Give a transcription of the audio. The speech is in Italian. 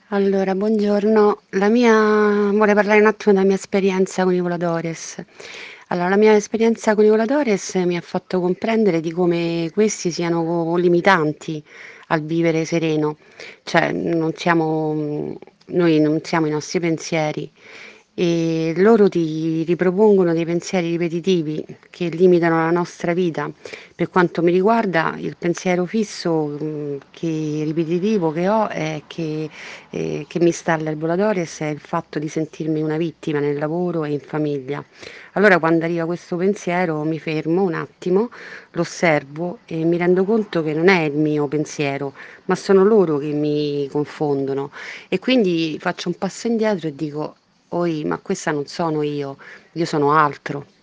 Allora, buongiorno. Vorrei parlare un attimo della mia esperienza con i Voladores. Allora, la mia esperienza con i Voladores mi ha fatto comprendere di come questi siano limitanti al vivere sereno, cioè noi non siamo i nostri pensieri e loro ti ripropongono dei pensieri ripetitivi che limitano la nostra vita. Per quanto mi riguarda, il pensiero fisso, ripetitivo che ho è che mi sta all'Elbolatores è il fatto di sentirmi una vittima nel lavoro e in famiglia. Allora quando arriva questo pensiero mi fermo un attimo, lo osservo e mi rendo conto che non è il mio pensiero, ma sono loro che mi confondono e quindi faccio un passo indietro e dico: "Oi, ma questa non sono io sono altro".